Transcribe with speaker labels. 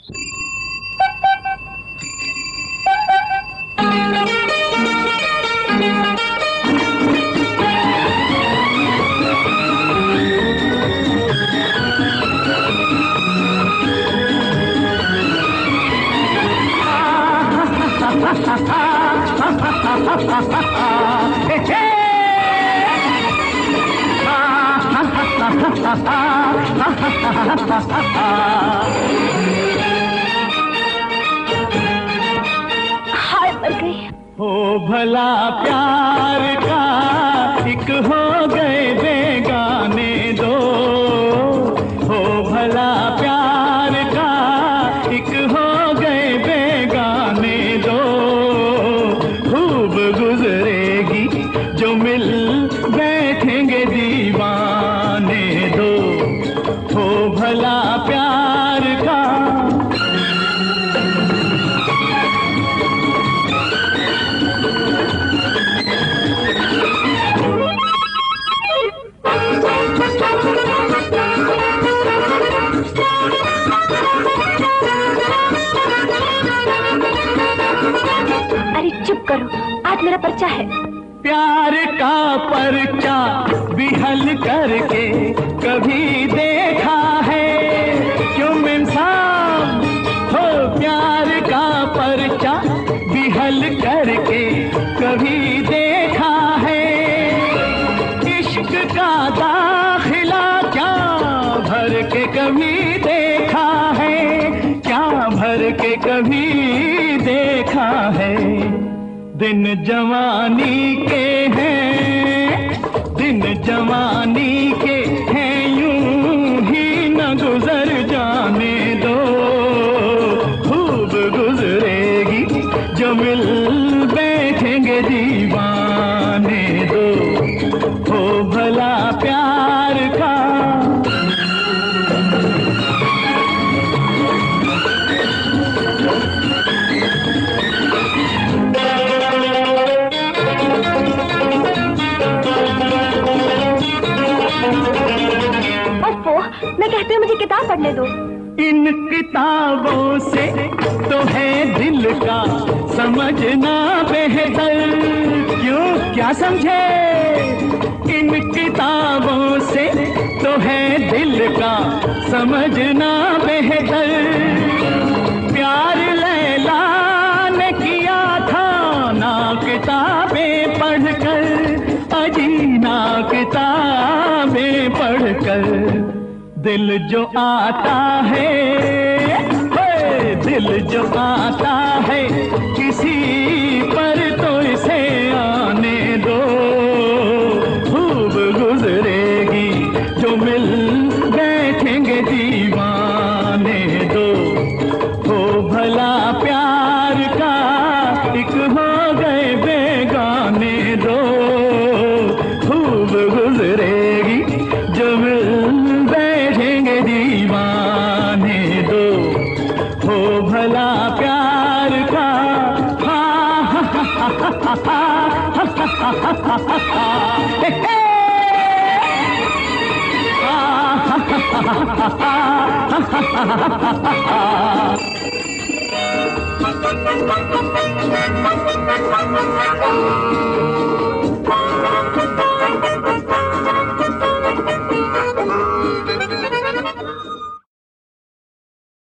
Speaker 1: हाय मर गई।
Speaker 2: हो भला प्यार का एक हो गए बेगाने दो, हो भला प्यार का एक हो गए बेगाने दो, खूब गुजरेगी जो मिल बैठेंगे दीवाने दो, हो भला प्यार का।
Speaker 1: अरे चुप करो, आज मेरा पर्चा है।
Speaker 2: प्यार का पर्चा बिहल करके कभी देखा है क्यों मेम साहब? हो प्यार का पर्चा बिहल करके कभी देखा है? इश्क का दाखिला क्या भर के कभी देखा है? क्या भर के कभी देखा है? दिन जवानी के हैं, दिन जवानी के हैं, यूं ही न गुजर जाने दो, खूब गुजरेगी जो मिल बैठेंगे दीवाने दो, हो भला प्यार का।
Speaker 1: मैं कहती हूँ मुझे किताब पढ़ने दो।
Speaker 2: इन किताबों से तो है दिल का समझना बेहतर, क्यों क्या समझे? इन किताबों से तो है दिल का समझना बेहतर, प्यार लैला ने किया था ना किताबें पढ़कर, अजी ना किताबें पढ़कर। दिल जो आता है, दिल जो आता है किसी पर तो इसे आने दो, खूब गुजरेगी जो मिल बैठेंगे दीवाने दो, हो भला प्यार का एक हो गए बेगाने दो, खूब गुजरेगी जो मिल बैठेंगे दीवाने दो, हो भला प्यार का।